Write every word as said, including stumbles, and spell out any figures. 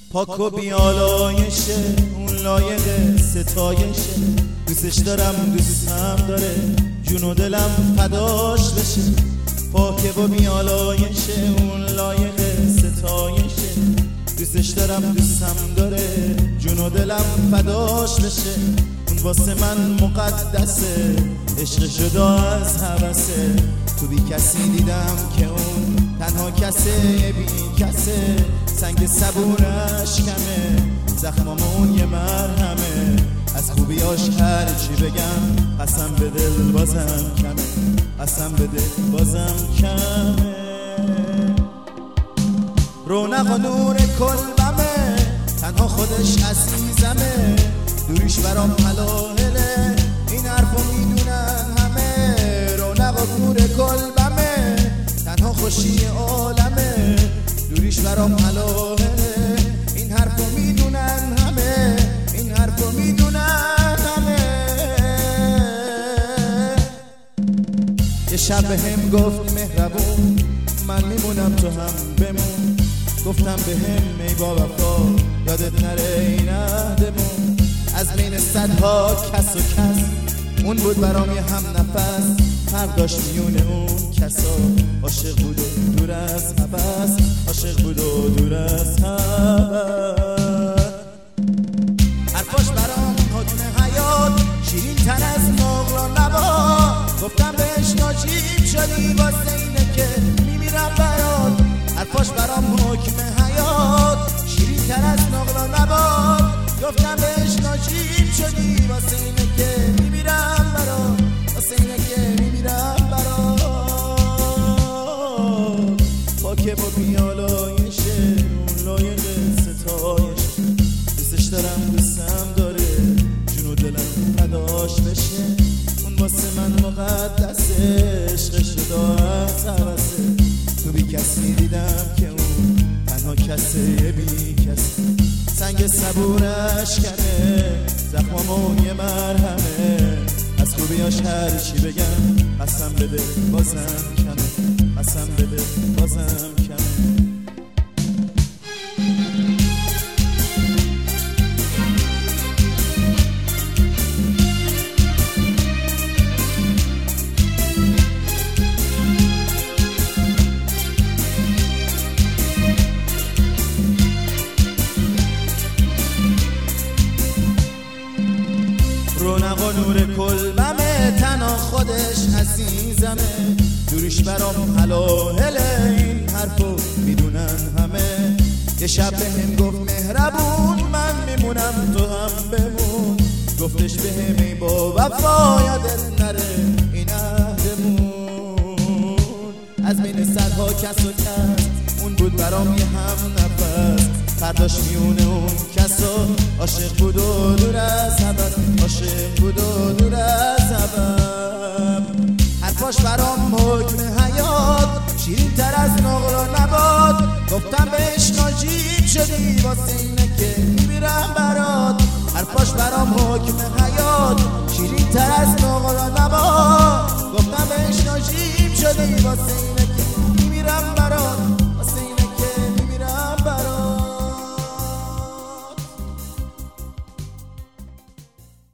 پاک و بیالایشه، اون لایق ستایشه. دوستش دارم دوستم داره، جون و دلم فداش بشه. پاک و بیالایشه، اون لایق ستایشه. دوستش دارم دوستم داره، جون و دلم فداش بشه. اون واسه من مقدسه، عشق شده از هوسه. تو بی کسی دیدم که اون تنها کسه، بی کسه. سنگ صبورش کمه، زخمامون یه مرهمه. از خوبیاش هر چی بگم قسم به دل بازم کمه، قسم به دل بازم کمه. رونق و نور کلبمه، تنها خودش عزیزمه. دوریش برام حلاله، این حرفو میدونن همه. رونق و نور کلبمه، تنها خوشی عالمه. دوریش برام حلاله، این حرفو میدونن همه. این حرفو میدونن همه. یه شب هم گفت مهربون، من میمونم تو هم بمون. گفتم به هم ای با وفا، یادت نره این عهدمون. از بین صدها کس و کس، اون بود برام یه هم نفس. فرق داشت میون اون کسا، عاشق بود و دور از هوس. عاشق بود و دور از هوس. حرفاش برام حکم حیات، شیرین تر از نقل و نبات. گفتم بهش ناجیب شدی، واسه اینه که میمیرم برات. حرفاش برام حکم حیات، شیرین تر از نقل و نبات. گفتم بهش ناجیب شدی، واسه اینه که میمیرم برات. واسه اینه که میمیرم برات. پاکه با بیالایشه، اون لایق ستایشه. دوستش دارم دوستم داره، جون و دلم فداش بشه. اون واسه من مقدسه، عشق شده از هوسه. تو بی کسی دیدم که اون تنها کسه، بی کسه. سنگ صبورش کنه، زخمامون یه مرهمه. از خوبیاش هر چی بگم قسم بده بازم کمه، قسم بده بازم کمه. رونق و نور کلبمه، تنها خودش عزیزمه. دوریش برام حلاله، این حرفو میدونن همه. یه شب بهم گفت مهربون، من میمونم تو هم بمون. گفتش بهم ای با وفا، یادت نره این عهدمون. از بین صدها کس و کس، اون بود برام یه هم نفس. فرداش میونه اون کسا، عاشق بود و دور از هوس. عاشق بود و دور از هوس. حرفاش برام حکم حیات، شیرین تر از نقل و نبات. گفتم بهش ناجیب شدی، واسه اینه که میمیرم برات. حرفاش برام حکم حیات، شیرین تر از نقل و نبات. گفتم بهش ناجیب شدی، واسه اینه